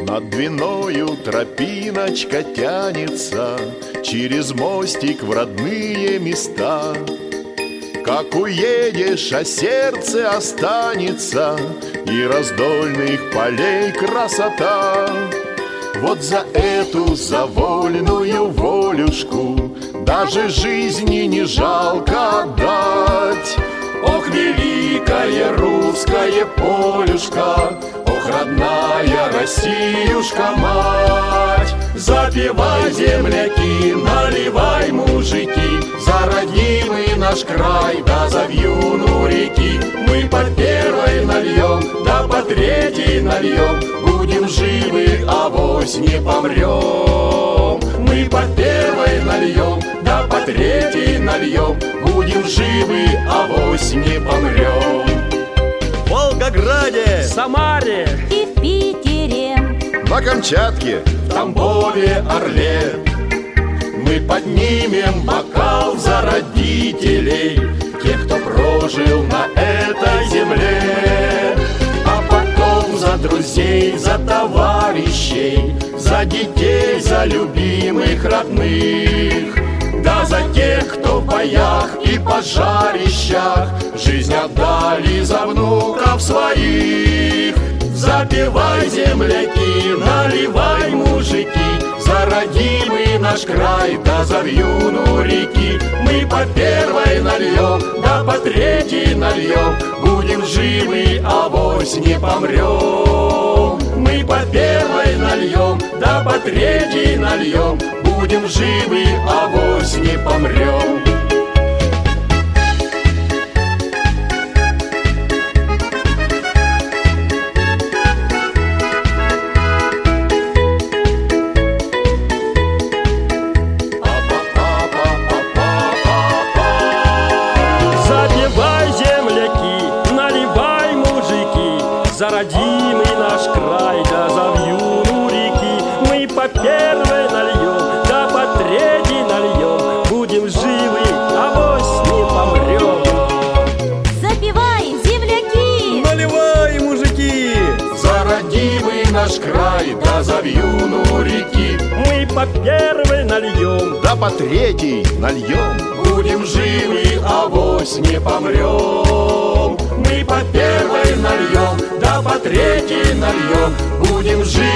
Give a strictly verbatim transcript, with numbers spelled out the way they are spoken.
Над Двиною тропиночка тянется через мостик в родные места. Как уедешь, а сердце останется, и раздольных полей красота. Вот за эту, за вольную волюшку даже жизни не жалко отдать. Ох, великая русская полюшка, ох, родная Россиюшка-мать. Запевай, земляки, наливай, мужики, за родимый наш край, да за вьюну реки. Мы по первой нальем, да по третьей нальем, будем живы, авось не помрем. Мы по первой нальем, да по третьей нальем, будем живы, авось не помрем. В Волгограде, в Самаре и в Питере, на Камчатке, в Тамбове, Орле мы поднимем бокал за родителей, тех, кто прожил на этой земле. А потом за друзей, за товарищей, за детей, за любимых родных, да за тех, кто в боях и пожарищах жизнь отдали за внуков своих. Запевай, земляки, наливай, мужики, за родимый наш край, да за вьюну реки. Мы по первой нальем, да по третьей нальем, будем живы, авось не помрем. Мы по первой нальем, да по третьей нальем, будем живы, авось не помрем. За родимый наш край, да за вьюну реки. Мы по первой нальем, да по третьей нальем, будем живы, авось не помрем. Запевай, земляки, наливай, мужики, за родимый наш край, да за вьюну реки. Мы по первой нальем, да по третьей нальем, будем живы, авось не помрем. Мы по первой нальем, да по третьей нальем, будем живы.